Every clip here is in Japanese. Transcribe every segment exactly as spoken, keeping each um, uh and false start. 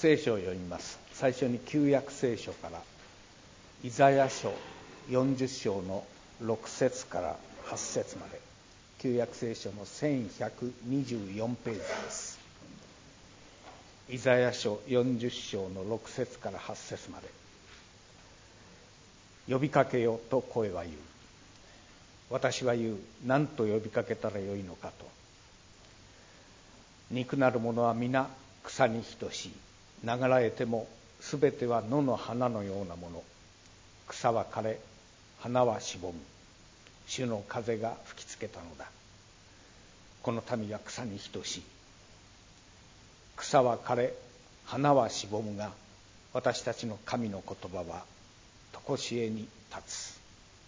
聖書を読みます。最初に旧約聖書からイザヤ書よんじゅっ章のろく節からはち節まで、旧約聖書のせんひゃくにじゅうよんページです。イザヤ書よんじゅっ章のろく節からはち節まで。呼びかけよと声は言う。私は言う。何と呼びかけたらよいのかと。肉なるものは皆草に等しい。流らえてもすべては野の花のようなもの。草は枯れ、花はしぼむ。主の風が吹きつけたのだ。この民は草に等しい。草は枯れ、花はしぼむが、私たちの神の言葉は常しえに立つ。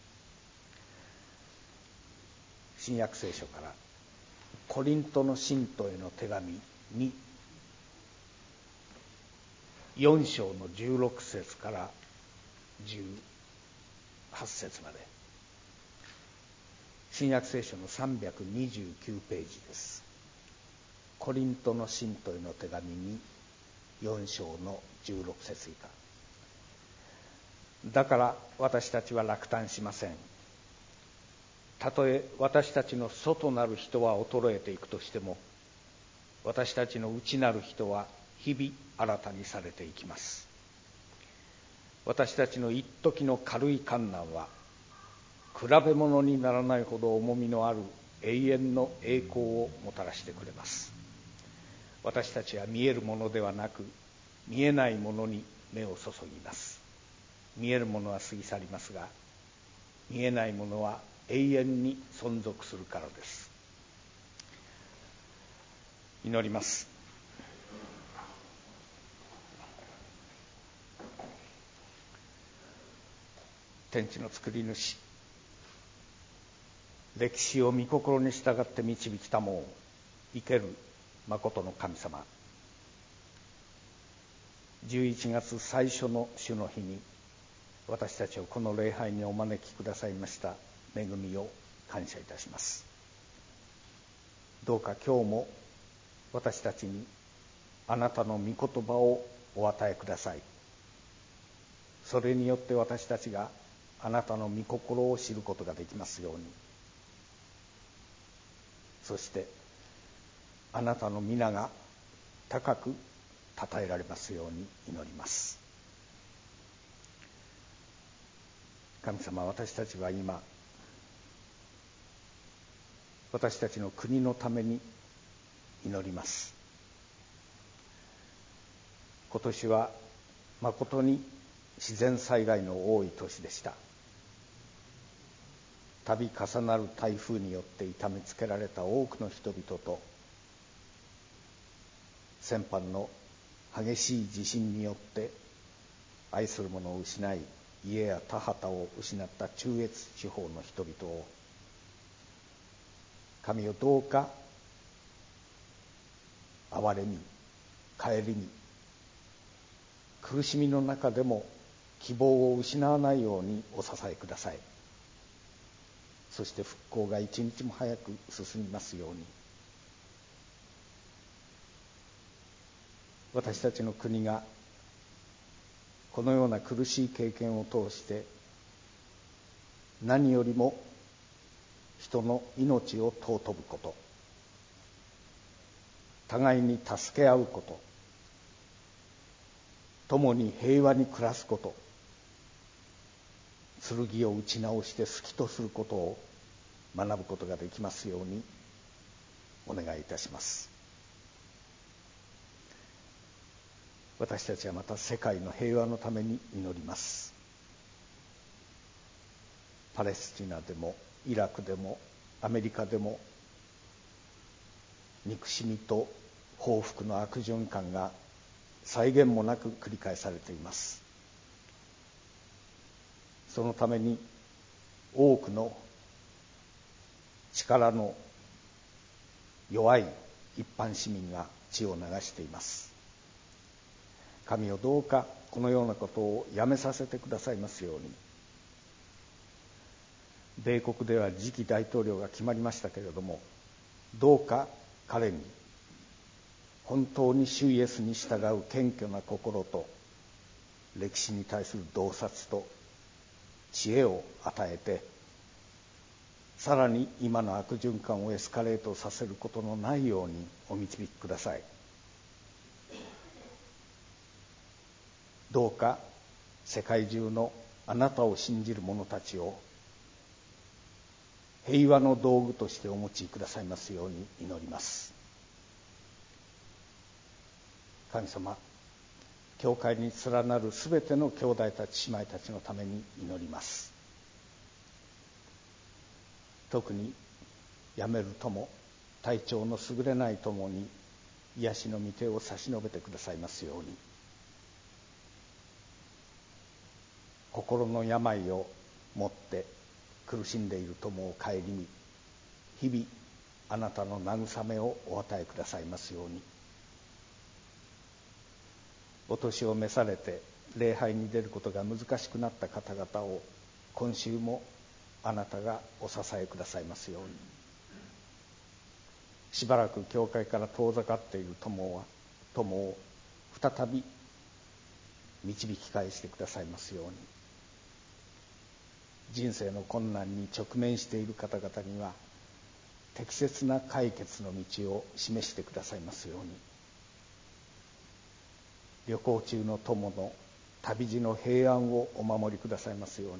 新約聖書からコリントの信徒への手紙によん章のじゅうろく節からじゅうはち節まで。新約聖書のさんびゃくにじゅうきゅうページです。コリントの信徒への手紙によん章のじゅうろく節以下。だから私たちは落胆しません。たとえ私たちの外なる人は衰えていくとしても、私たちの内なる人は日々新たにされていきます。私たちの一時の軽い患難は比べ物にならないほど重みのある永遠の栄光をもたらしてくれます。私たちは見えるものではなく見えないものに目を注ぎます。見えるものは過ぎ去りますが、見えないものは永遠に存続するからです。祈ります。天地の作り主、歴史を御心に従って導きたもう生ける誠の神様、じゅういちがつ最初の主の日に私たちをこの礼拝にお招きくださいました恵みを感謝いたします。どうか今日も私たちにあなたの御言葉をお与えください。それによって私たちがあなたの御心を知ることができますように。そしてあなたの皆が高く称えられますように祈ります。神様、私たちは今私たちの国のために祈ります。今年は誠に自然災害の多い年でした。度重なる台風によって痛めつけられた多くの人々と、先般の激しい地震によって愛する者を失い、家や田畑を失った中越地方の人々を、神よ、どうか憐れみ、顧み、苦しみの中でも希望を失わないようにお支えください。そして復興が一日も早く進みますように。私たちの国がこのような苦しい経験を通して何よりも人の命を尊ぶこと、互いに助け合うこと、共に平和に暮らすこと、剣を打ち直して好きとすることを学ぶことができますようにお願いいたします。私たちはまた世界の平和のために祈ります。パレスチナでもイラクでもアメリカでも憎しみと報復の悪循環が際限もなく繰り返されています。そのために多くの力の弱い一般市民が血を流しています。神よ、どうかこのようなことをやめさせてくださいますように。米国では次期大統領が決まりましたけれども、どうか彼に本当に主イエスに従う謙虚な心と、歴史に対する洞察と知恵を与えて、さらに今の悪循環をエスカレートさせることのないようにお導きください。どうか世界中のあなたを信じる者たちを平和の道具としてお持ちくださいますように祈ります。神様、教会に連なるすべての兄弟たち姉妹たちのために祈ります。特に病める友、体調の優れない友に癒しの御手を差し伸べてくださいますように。心の病を持って苦しんでいる友を顧み、日々あなたの慰めをお与えくださいますように。お年を召されて礼拝に出ることが難しくなった方々を今週もあなたがお支えくださいますように。しばらく教会から遠ざかっている友は友を再び導き返してくださいますように。人生の困難に直面している方々には適切な解決の道を示してくださいますように。旅行中の友の旅路の平安をお守りくださいますように。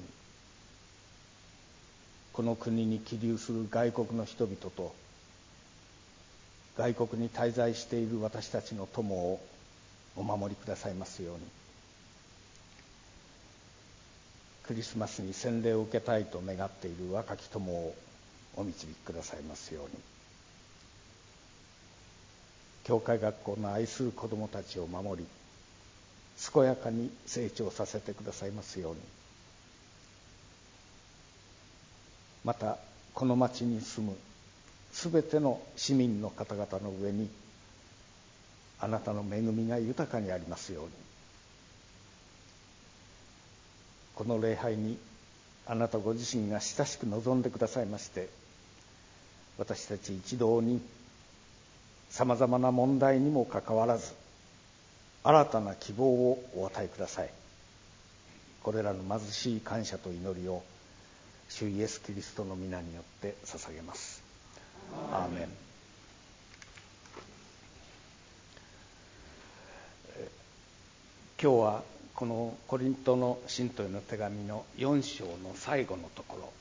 この国に起立する外国の人々と外国に滞在している私たちの友をお守りくださいますように。クリスマスに洗礼を受けたいと願っている若き友をお導きくださいますように。教会学校の愛する子どもたちを守り、健やかに成長させてくださいますように。またこの町に住むすべての市民の方々の上にあなたの恵みが豊かにありますように。この礼拝にあなたご自身が親しく望んでくださいまして、私たち一同にさまざまな問題にもかかわらず新たな希望をお与えください。これらの貧しい感謝と祈りを主イエスキリストの皆によって捧げます。アーメン。今日はこのコリントの信徒への手紙のよん章の最後のところ、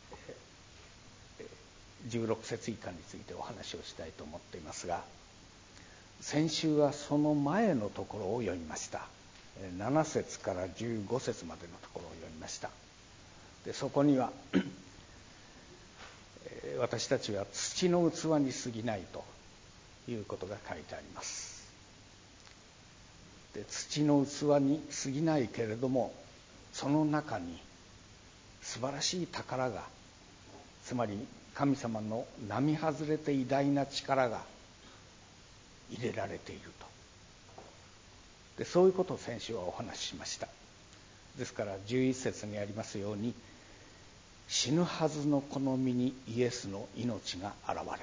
じゅうろく節以下についてお話をしたいと思っていますが、先週はその前のところを読みました。なな節からじゅうご節までのところを読みました。でそこには私たちは土の器に過ぎないということが書いてあります。で土の器に過ぎないけれども、その中に素晴らしい宝が、つまり神様の並外れて偉大な力が入れられていると。でそういうことを先週はお話ししました。ですからじゅういち節にありますように、死ぬはずのこの身にイエスの命が現れる、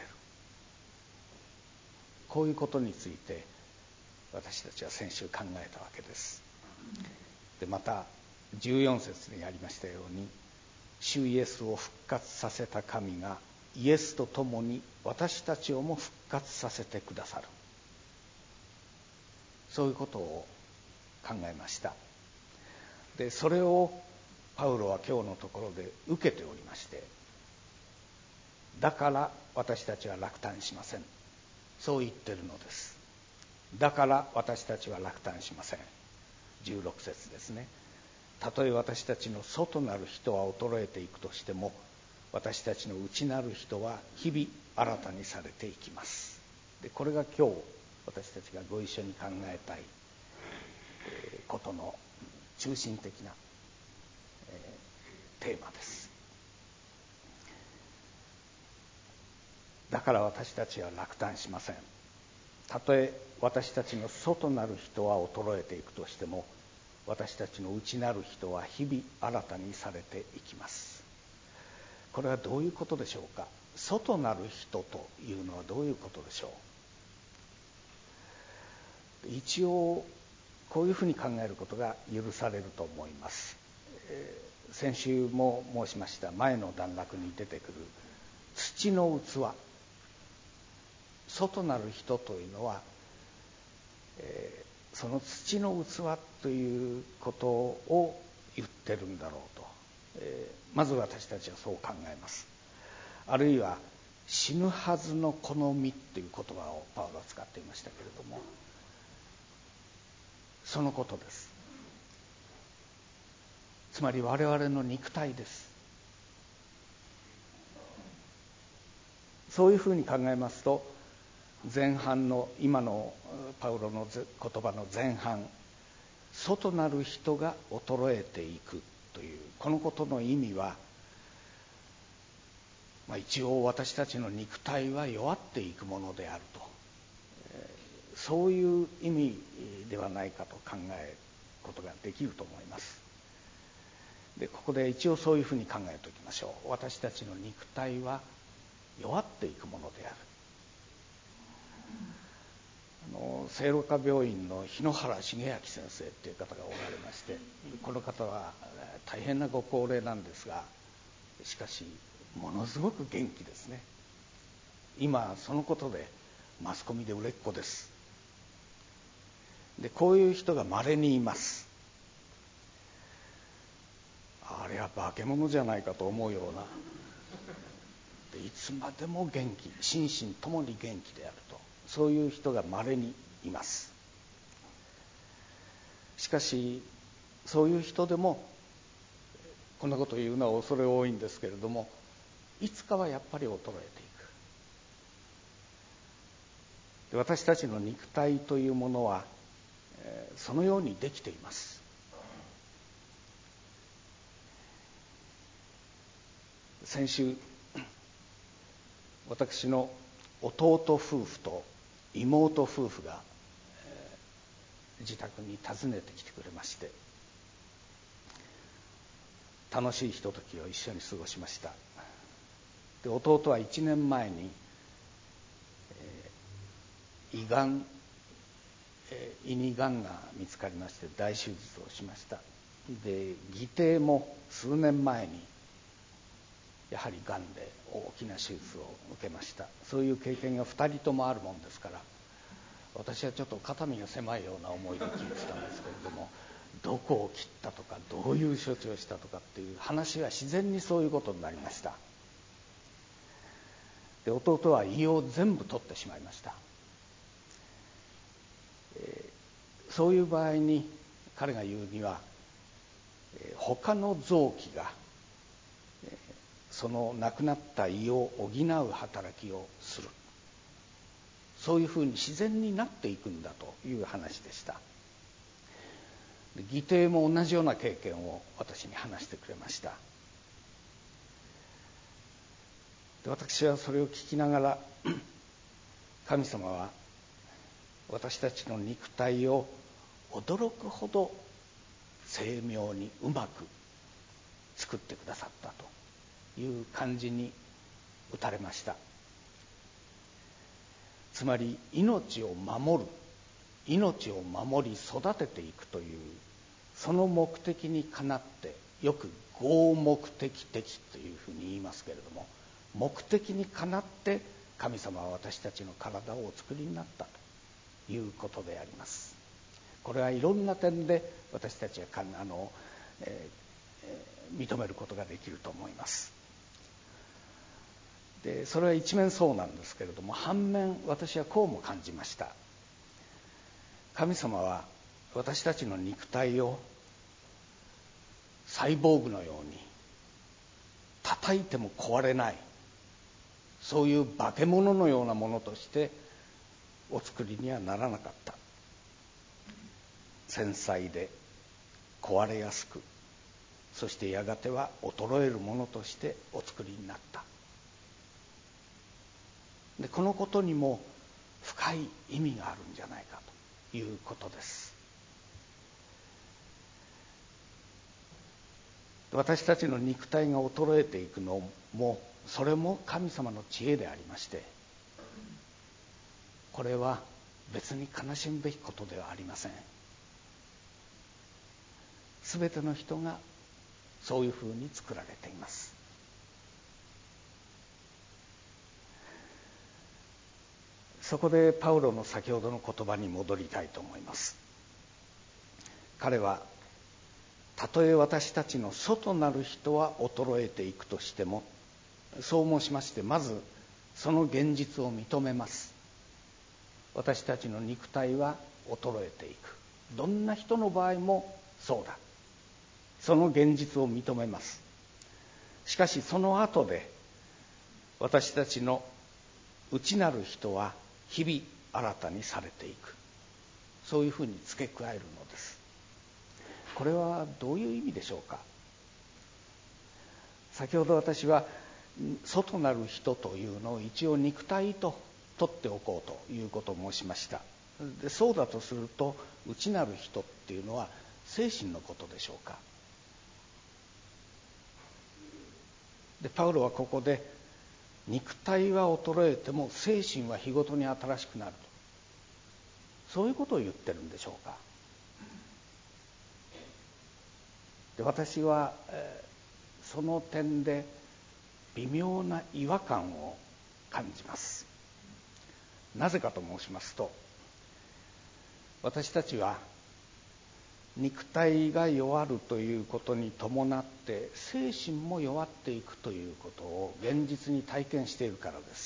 こういうことについて私たちは先週考えたわけです。でまたじゅうよん節にありましたように、主イエスを復活させた神がイエスと共に私たちをも復活させてくださる、そういうことを考えました。でそれをパウロは今日のところで受けておりまして、だから私たちは落胆しません、そう言ってるのです。だから私たちは落胆しません。じゅうろく節ですね。たとえ私たちの外なる人は衰えていくとしても、私たちの内なる人は日々新たにされていきます。でこれが今日私たちがご一緒に考えたいことの中心的なテーマです。だから私たちは落胆しません。たとえ私たちの外なる人は衰えていくとしても、私たちの内なる人は日々新たにされていきます。これはどういうことでしょうか。外なる人というのはどういうことでしょ一応こういうふうに考えることが許されると思います。えー、先週も申しました前の段落に出てくる土の器、外なる人というのは、えー、その土の器ということを言ってるんだろうと、えー、まず私たちはそう考えます。あるいは死ぬはずの好みという言葉をパウロは使っていましたけれども、そのことです。つまり我々の肉体です。そういうふうに考えますと、前半の今のパウロの言葉の前半、外なる人が衰えていくというこのことの意味は、まあ、一応私たちの肉体は弱っていくものであると、そういう意味ではないかと考えることができると思います。でここで一応そういうふうに考えておきましょう。私たちの肉体は弱っていくものである。あの聖路加病院の日野原重明先生という方がおられまして、この方は大変なご高齢なんですが、しかしものすごく元気ですね。今そのことでマスコミで売れっ子です。でこういう人が稀にいます。あれは化け物じゃないかと思うような、でいつまでも元気、心身ともに元気であると、そういう人が稀にいます。しかしそういう人でもこんなことを言うのは恐れ多いんですけれども、いつかはやっぱり衰えていく。で私たちの肉体というものは、えー、そのようにできています。先週私の弟夫婦と妹夫婦が、えー、自宅に訪ねてきてくれまして、楽しいひとときを一緒に過ごしました。で弟はいちねんまえに、えー、胃がん、えー、胃にがんが見つかりまして大手術をしました。で義弟も数年前にやはりがんで大きな手術を受けました。そういう経験がふたりともあるもんですから、私はちょっと肩身が狭いような思いで聞いてたんですけれども、どこを切ったとかどういう処置をしたとかっていう話は自然にそういうことになりました。で弟は胃を全部取ってしまいました。えー、そういう場合に彼が言うには、えー、他の臓器がその亡くなった胃を補う働きをする、そういうふうに自然になっていくんだという話でした。義弟も同じような経験を私に話してくれました。で私はそれを聞きながら、神様は私たちの肉体を驚くほど精妙にうまく作ってくださったという感じに打たれました。つまり命を守る、命を守り育てていくというその目的にかなって、よく合目的的というふうに言いますけれども、目的にかなって神様は私たちの体をお作りになったということであります。これはいろんな点で私たちはあの、えー、認めることができると思います。でそれは一面そうなんですけれども、反面私はこうも感じました。神様は私たちの肉体をサイボーグのように叩いても壊れない、そういう化け物のようなものとしてお作りにはならなかった。繊細で壊れやすく、そしてやがては衰えるものとしてお作りになった。でこのことにも深い意味があるんじゃないかということです。私たちの肉体が衰えていくのも、それも神様の知恵でありまして、これは別に悲しむべきことではありません。すべての人がそういうふうに作られています。そこでパウロの先ほどの言葉に戻りたいと思います。彼はたとえ私たちの外なる人は衰えていくとしても、そう申しまして、まずその現実を認めます。私たちの肉体は衰えていく。どんな人の場合もそうだ。その現実を認めます。しかしその後で、私たちの内なる人は日々新たにされていく。そういうふうに付け加えるのです。これはどういう意味でしょうか。先ほど私は外なる人というのを一応肉体と取っておこうということを申しました。で、そうだとすると内なる人っていうのは精神のことでしょうか。で、パウロはここで肉体は衰えても精神は日ごとに新しくなると、そういうことを言ってるんでしょうか。で、私は、えー、その点で微妙な違和感を感じます。なぜかと申しますと、私たちは肉体が弱るということに伴って精神も弱っていくということを現実に体験しているからです。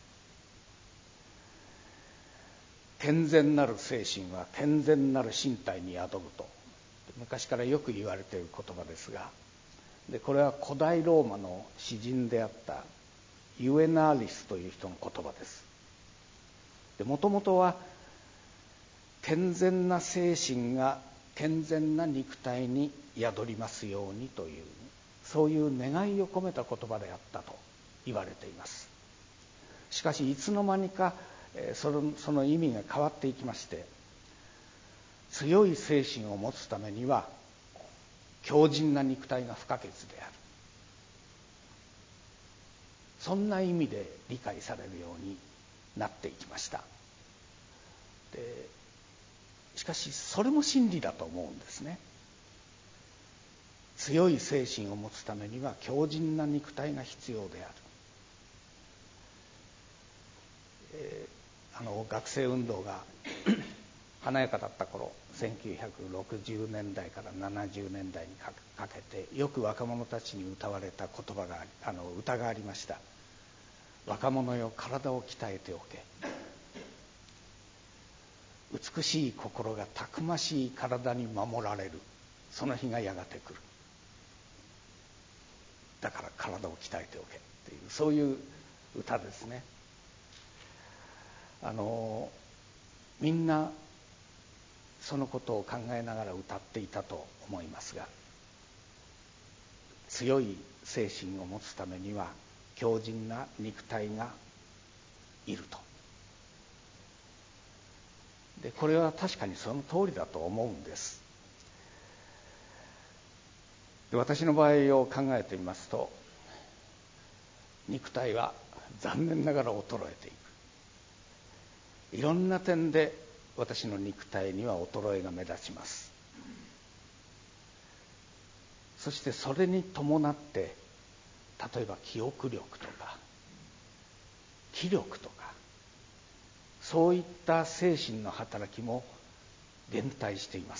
健全なる精神は健全なる身体に宿ると、昔からよく言われている言葉ですが、でこれは古代ローマの詩人であったユエナーリスという人の言葉です。もともとは健全な精神が健全な肉体に宿りますようにという、そういう願いを込めた言葉であったと言われています。しかしいつの間にかその、その意味が変わっていきまして、強い精神を持つためには強靭な肉体が不可欠である、そんな意味で理解されるようになっていきました。でしかしそれも真理だと思うんですね。強い精神を持つためには強靭な肉体が必要である。えー、あの学生運動が華やかだった頃、せんきゅうひゃくろくじゅうねんだいからななじゅうねんだいにかけてよく若者たちに歌われた言葉があの歌がありました。若者よ、体を鍛えておけ。美しい心がたくましい体に守られる、その日がやがて来る。だから体を鍛えておけっていう、そういう歌ですね。あのみんなそのことを考えながら歌っていたと思いますが、強い精神を持つためには強靭な肉体がいると。でこれは確かにその通りだと思うんです。で私の場合を考えてみますと、肉体は残念ながら衰えていく。いろんな点で私の肉体には衰えが目立ちます。そしてそれに伴って、例えば記憶力とか気力とか、そういった精神の働きも減退しています。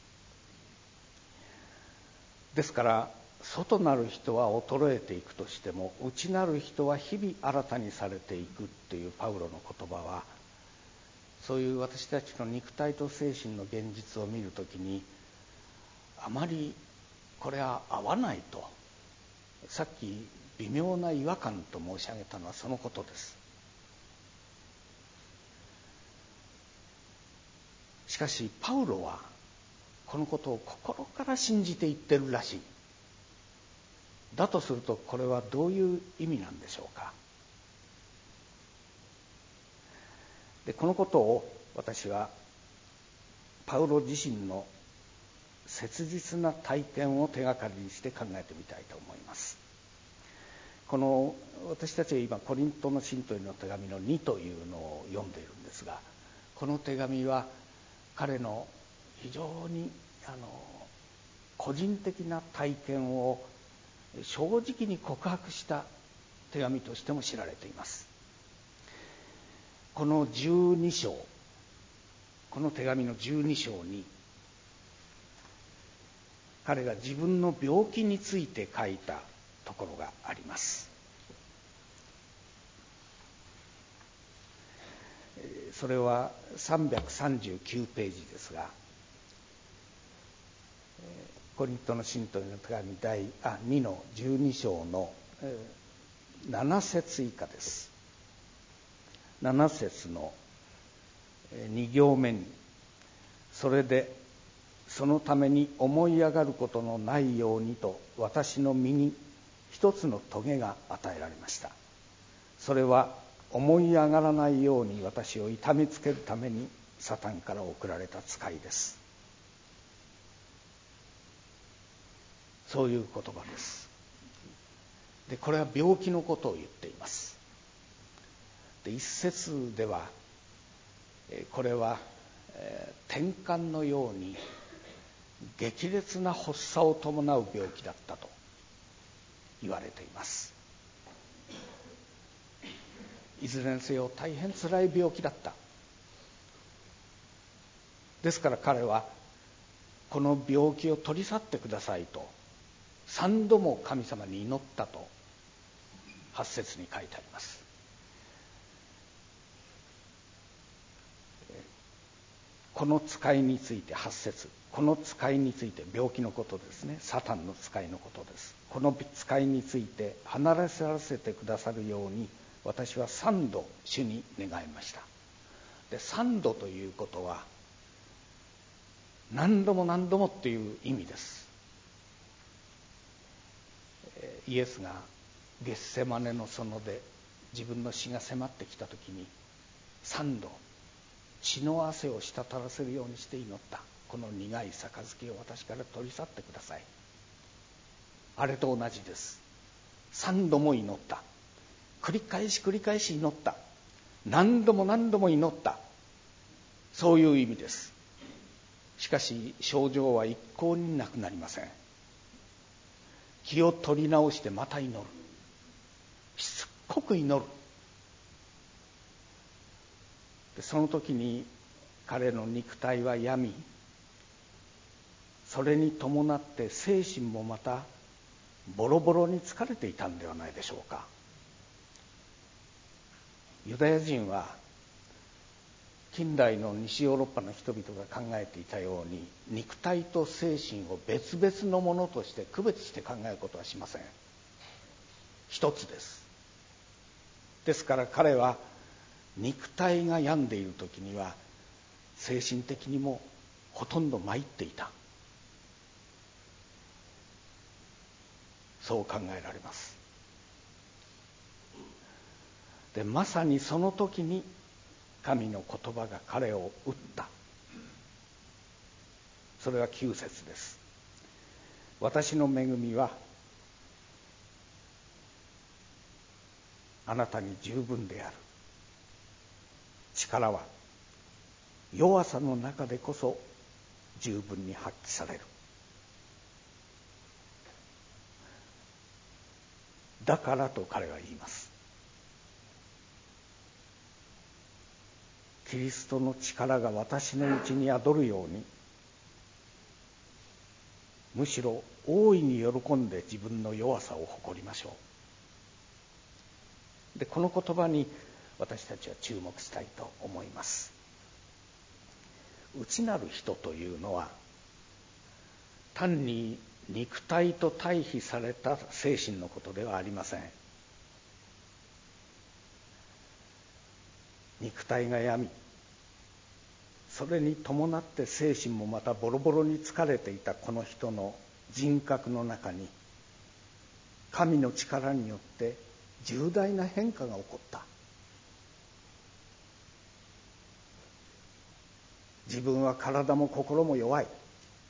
ですから外なる人は衰えていくとしても、内なる人は日々新たにされていくというパウロの言葉は、そういう私たちの肉体と精神の現実を見るときに、あまりこれは合わないと、さっき微妙な違和感と申し上げたのはそのことです。しかしパウロはこのことを心から信じて言ってるらしい。だとするとこれはどういう意味なんでしょうか。でこのことを私はパウロ自身の切実な体験を手がかりにして考えてみたいと思います。この私たちは今コリントの信徒への手紙のにというのを読んでいるんですが、 この手紙は彼の非常にあの個人的な体験を正直に告白した手紙としても知られています。このじゅうに章、この手紙のじゅうに章に彼が自分の病気について書いたところがあります。それはさんびゃくさんじゅうきゅうページですが、コリントの信徒への手紙第あにのじゅうに章のなな節以下です。なな節のに行目に、それでそのために思い上がることのないようにと私の身に一つの棘が与えられました。それは思い上がらないように私を痛めつけるためにサタンから送られた使いです。そういう言葉です。で、これは病気のことを言っています。で、一節ではこれは転換のように激烈な発作を伴う病気だったと言われています。いずれにせよ大変つらい病気だった。ですから彼はこの病気を取り去ってくださいと三度も神様に祈ったとはち節に書いてあります。この使いについてはち節、この使いについて、病気のことですね、サタンの使いのことです。この使いについて離れさせてくださるように私は三度主に願いました。で、三度ということは何度も何度もっていう意味です。イエスがゲッセマネの園で自分の死が迫ってきたときに三度血の汗を滴らせるようにして祈った。この苦い杯を私から取り去ってください。あれと同じです。三度も祈った。繰り返し繰り返し祈った。何度も何度も祈った。そういう意味です。しかし症状は一向になくなりません。気を取り直してまた祈る。しつっこく祈る。で、その時に彼の肉体は病み、それに伴って精神もまたボロボロに疲れていたんではないでしょうか。ユダヤ人は近代の西ヨーロッパの人々が考えていたように肉体と精神を別々のものとして区別して考えることはしません。一つです。ですから彼は肉体が病んでいる時には精神的にもほとんど参っていた。そう考えられます。で、まさにその時に神の言葉が彼を打った。それはきゅう節です。私の恵みはあなたに十分である。力は弱さの中でこそ十分に発揮される。だからと彼は言います。キリストの力が私のうちに宿るように、むしろ大いに喜んで自分の弱さを誇りましょう。で、この言葉に私たちは注目したいと思います。内なる人というのは単に肉体と対比された精神のことではありません。肉体が病み、それに伴って精神もまたボロボロに疲れていたこの人の人格の中に神の力によって重大な変化が起こった。自分は体も心も弱い。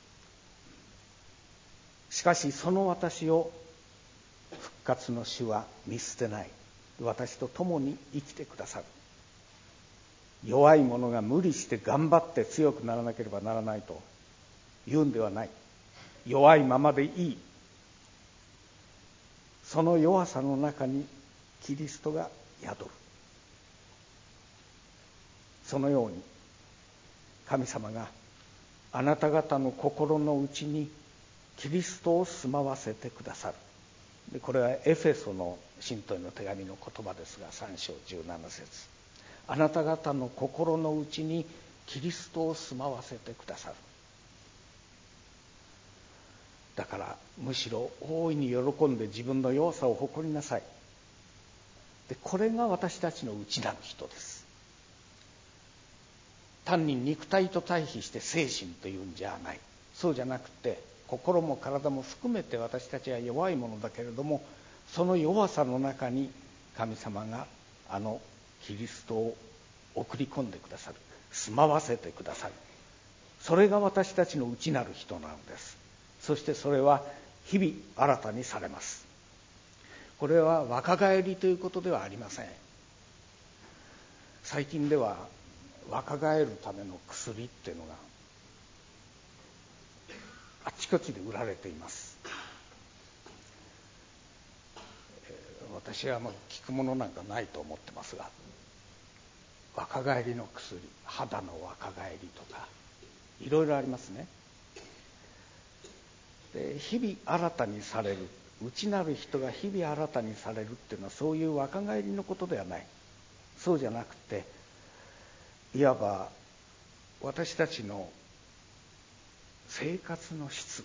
しかしその私を復活の主は見捨てない。私と共に生きてくださる。 弱い者が無理して頑張って強くならなければならないと言うんではない。弱いままでいい。その弱さの中にキリストが宿る。そのように神様があなた方の心の内にキリストを住まわせてくださる。でこれはエフェソの信徒への手紙の言葉ですが、さん章じゅうなな節、あなた方の心の内にキリストを住まわせてくださる。だからむしろ大いに喜んで自分の弱さを誇りなさい。でこれが私たちの内なる人です。単に肉体と対比して精神というんじゃない。そうじゃなくて心も体も含めて私たちは弱いものだけれども、その弱さの中に神様があのキリストを送り込んでくださる、住まわせてくださる。それが私たちの内なる人なのです。そしてそれは日々新たにされます。これは若返りということではありません。最近では若返るための薬っていうのがあちこちで売られています。私はもう効くものなんかないと思ってますが、若返りの薬、肌の若返りとかいろいろありますね。で日々新たにされる、内なる人が日々新たにされるっていうのはそういう若返りのことではない。そうじゃなくて、いわば私たちの生活の質、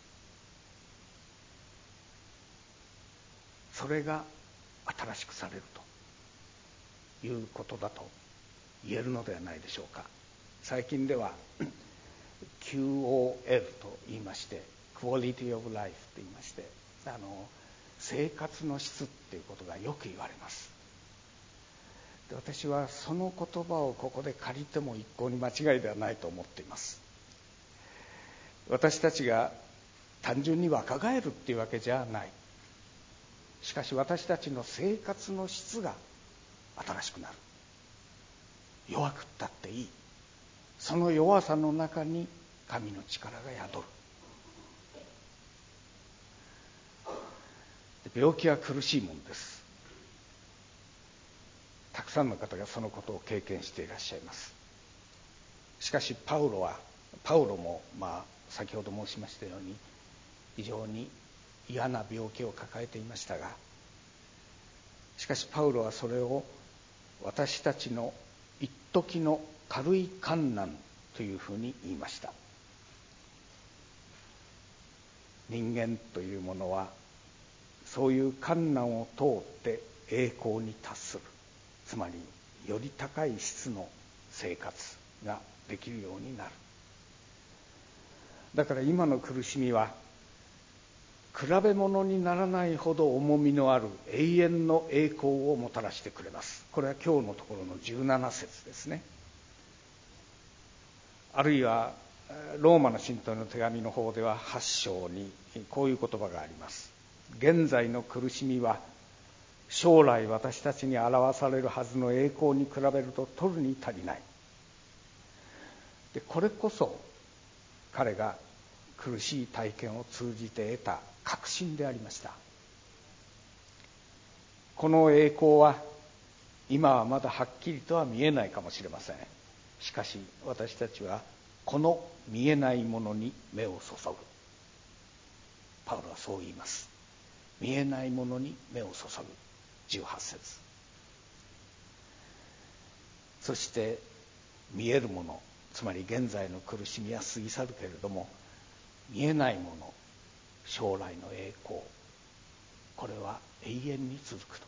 それが新しくされるということだと言えるのではないでしょうか。最近では キューオーエル と言いまして、Quality of Life と言いまして、あの生活の質っていうことがよく言われます。で私はその言葉をここで借りても一向に間違いではないと思っています。私たちが単純に若返るっていうわけじゃない。しかし私たちの生活の質が新しくなる。弱くったっていい。その弱さの中に神の力が宿る。病気は苦しいものです。たくさんの方がそのことを経験していらっしゃいます。しかしパウロはパウロもまあ先ほど申しましたように非常に嫌な病気を抱えていましたが、しかしパウロはそれを私たちの一時の軽い患難というふうに言いました。人間というものはそういう患難を通って栄光に達する、つまりより高い質の生活ができるようになる。だから今の苦しみは比べ物にならないほど重みのある永遠の栄光をもたらしてくれます。これは今日のところのじゅうなな節ですね。あるいはローマの信徒の手紙の方でははち章にこういう言葉があります。現在の苦しみは将来私たちに表されるはずの栄光に比べると取るに足りない。でこれこそ彼が苦しい体験を通じて得た確信でありました。この栄光は今はまだはっきりとは見えないかもしれません。しかし私たちはこの見えないものに目を注ぐ。パウロはそう言います。見えないものに目を注ぐ。じゅうはち節。そして見えるもの、つまり現在の苦しみは過ぎ去るけれども、見えないもの、将来の栄光、これは永遠に続くと。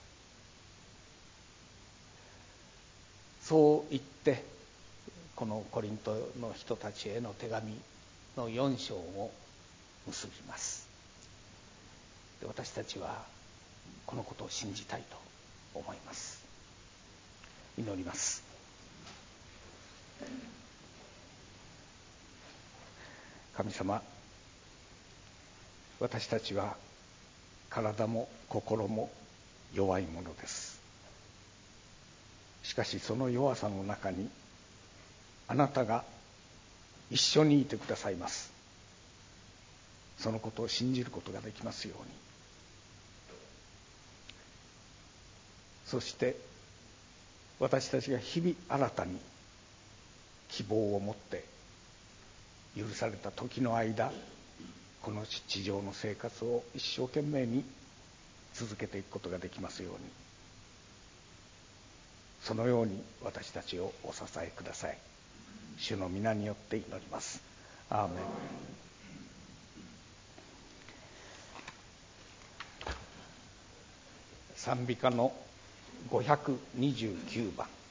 そう言ってこのコリントの人たちへの手紙のよん章を結びます。で私たちはこのことを信じたいと思います。祈ります。神様、私たちは体も心も弱いものです。 しかしその弱さの中にあなたが一緒にいてくださいます。そのことを信じることができますように。そして私たちが日々新たに希望を持って許された時の間、この地上の生活を一生懸命に続けていくことができますように、そのように私たちをお支えください。主の皆によって祈ります。アーメン。賛美歌のごひゃくにじゅうきゅうばん。